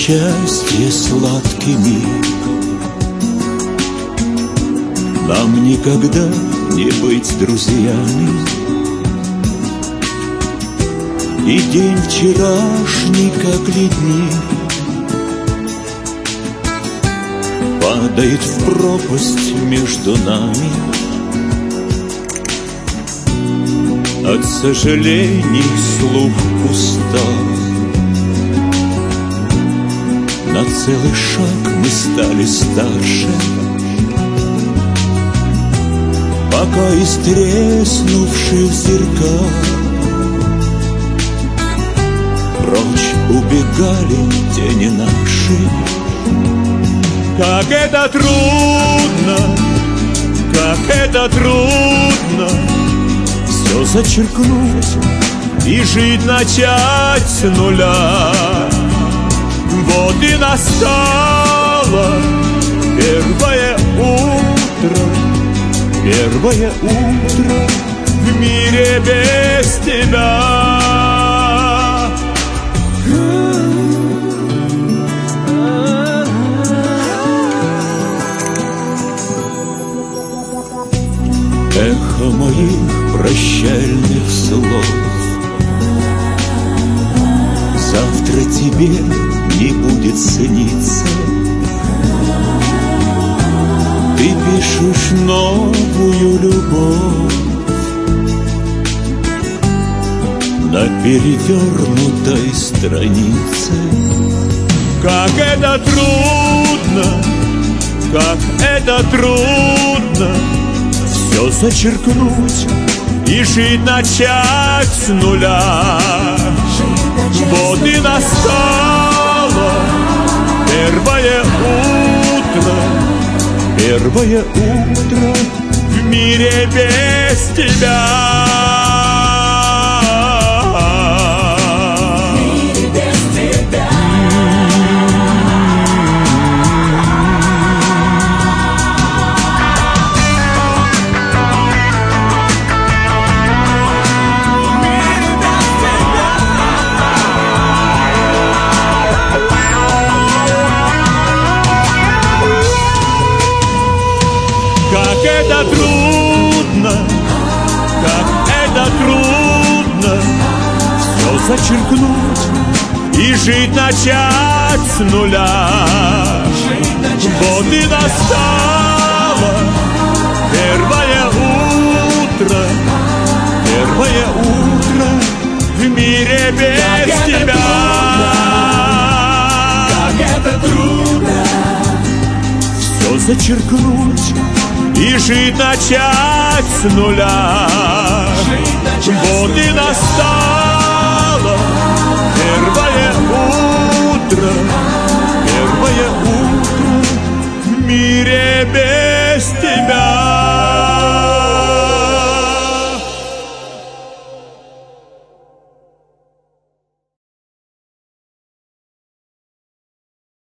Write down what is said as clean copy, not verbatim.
счастье сладкий миг. Нам никогда не быть друзьями. И день вчерашний, как ледник, падает в пропасть между нами. От сожалений слух устал. На целый шаг мы стали старше, пока из треснувших зеркал прочь убегали тени наши. Как это трудно, как это трудно все зачеркнуть и жить начать с нуля. Вот и настало первое утро, первое утро в мире без тебя. Эхо моих прощальных слов завтра тебе не будет сниться. Ты пишешь новую любовь на перевернутой странице. Как это трудно, как это трудно все зачеркнуть и жить начать с нуля. Вот и настало первое утро, первое утро в мире без тебя. Как это трудно, как это трудно все зачеркнуть и жить начать с нуля. Вот и настало первое утро в мире без тебя. Как это трудно все зачеркнуть и жить начать с нуля. Вот и настало первое утро в мире без